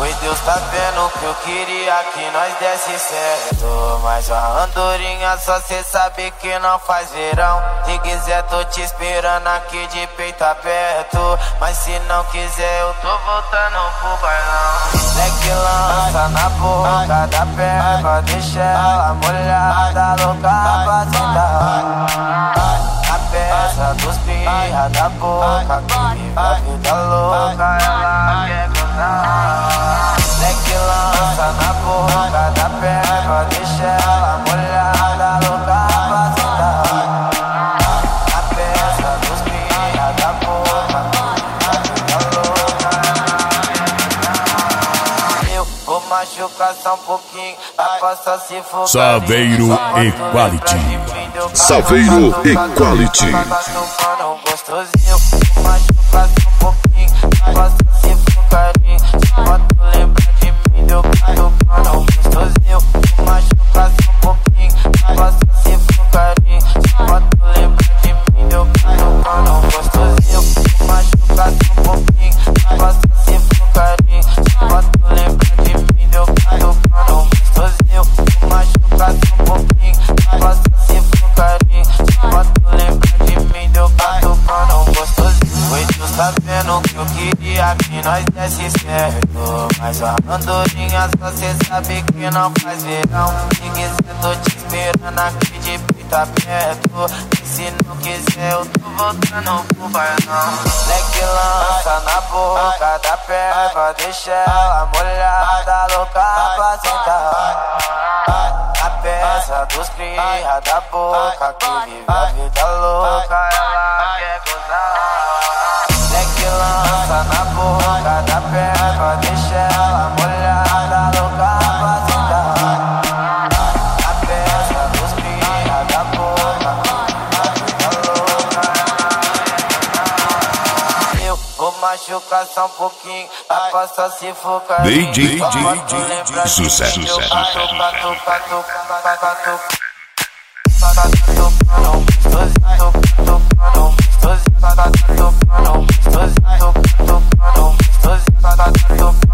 Pois Deus tá vendo que eu queria que nós desse certo. Mas a andorinha só cê sabe que não faz verão. Se quiser tô te esperando aqui de peito aberto. Mas se não quiser eu tô voltando pro bailão. Leque lança na boca da perna, deixa ela molhada, louca pra sentar. A peça dos pirra da boca que vive a vida louca, ela quer gozar. Leque lança na boca da perna, deixa ela molhada, louca pra sentar. A peça dos pirra da boca que vive a vida louca, eu vou machucar só um pouquinho, a passa se focar. Saveiro Equality. Saveiro Equality. Gostosinho, machucar só um pouquinho, a passa se focar. Só tu lembra de mim, deu cano gostosinho, machucar só um pouquinho, a passa se focar. Só tu lembra de mim, deu cano gostosinho, machucar só um pouquinho, a passa se focar. Só tu lembra de mim, deu cano gostosinho, machucar só um pouquinho, a passa se focar. Só tu lembra de mim, deu cano gostosinho. Pois Deus tá vendo que eu queria que nós desse certo. Mas a andorinha só cê sabe que não faz verão. Se quiser tô te esperando aqui de peito aberto. E se não quiser eu tô voltando pro bailão. Leque lança na boca da perna, deixa ela molhada, louca pra sentar. A peça dos cria da boca que vive a vida louca, ela quer gozar. Leque lança na boca da perna, deixa ela molhada, louca pra sentar. A peça dos cria da boca que vive a vida louca, eu vou machucar só um pouquinho, a passa se focar. DJ Sucesso. Gostosinho,